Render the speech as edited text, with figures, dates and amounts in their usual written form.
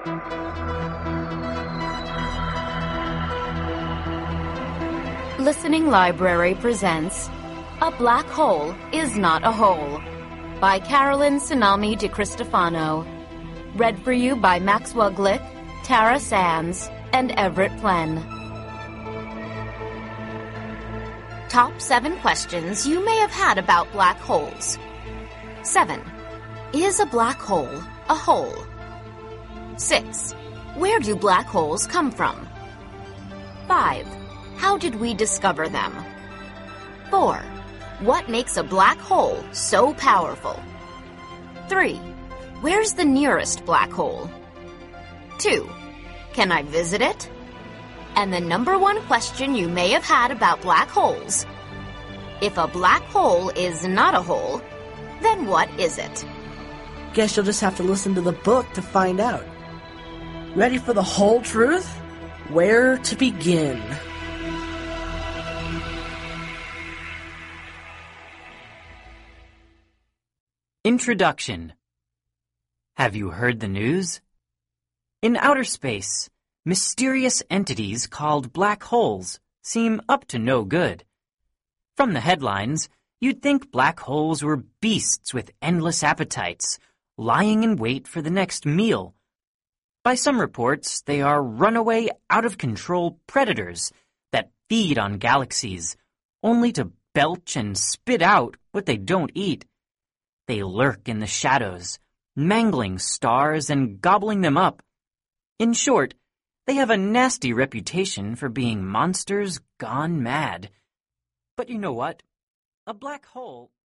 Listening Library presents A Black Hole is Not a Hole by Carolyn Tsunami DiCristofano. Read for you by Maxwell Glick, Tara Sands, and Everett Plen. Top 7 questions you may have had about black holes. 7. Is a black hole a hole? 6. Where do black holes come from? 5. How did we discover them? 4. What makes a black hole so powerful? 3. Where's the nearest black hole? 2. Can I visit it? And the number 1 question you may have had about black holes. If a black hole is not a hole, then what is it? Guess you'll just have to listen to the book to find out. Ready for the whole truth? Where to begin? Introduction. Have you heard the news? In outer space, mysterious entities called black holes seem up to no good. From the headlines, you'd think black holes were beasts with endless appetites, lying in wait for the next meal. By some reports, they are runaway, out-of-control predators that feed on galaxies, only to belch and spit out what they don't eat. They lurk in the shadows, mangling stars and gobbling them up. In short, they have a nasty reputation for being monsters gone mad. But you know what? A black hole